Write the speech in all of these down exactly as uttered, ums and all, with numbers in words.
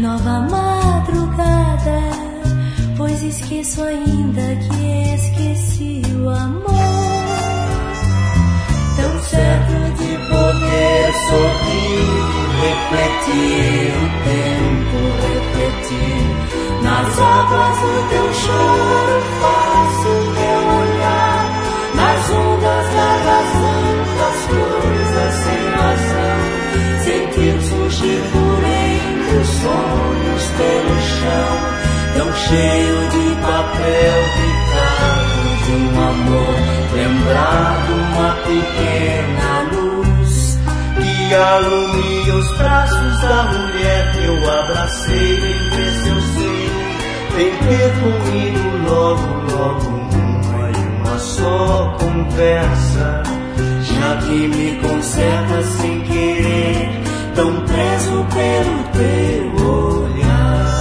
nova madrugada, pois esqueço ainda que esqueci o amor. Tão certo de poder sorrir, refletir o tempo, refletir nas águas do teu choro, faço teu olhar, nas ondas da razão, das coisas sem razão, sentir surgir por entre os sonhos pelo chão, tão cheio de papel picado de um amor lembrado, uma pequena luz que alumia os braços da mulher que eu abracei. Vem ver se eu sei, vem ter comigo logo, logo uma e uma só conversa, já que me conserta sem querer, tão preso pelo teu olhar.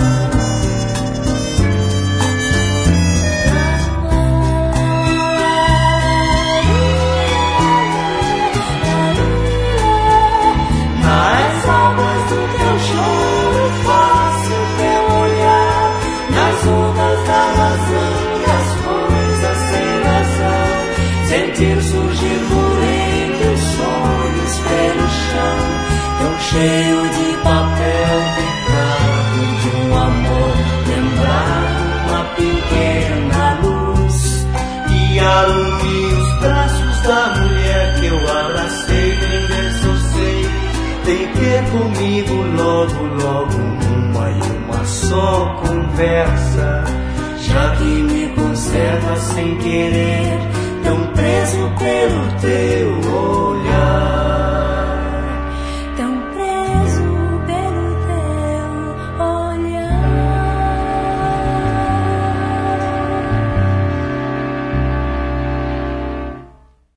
Nas águas do teu choro faço teu olhar, nas ondas da razão, das coisas sem razão, sentir surgir por entre os sonhos pelo chão, tão cheio de papel picado de um amor lembrado, uma pequena luz que alumia os braços da mulher que eu abracei. Vem ver se eu sei, vem ter comigo logo, logo uma e uma só conversa, já que me conserva sem querer, tão preso pelo teu olhar.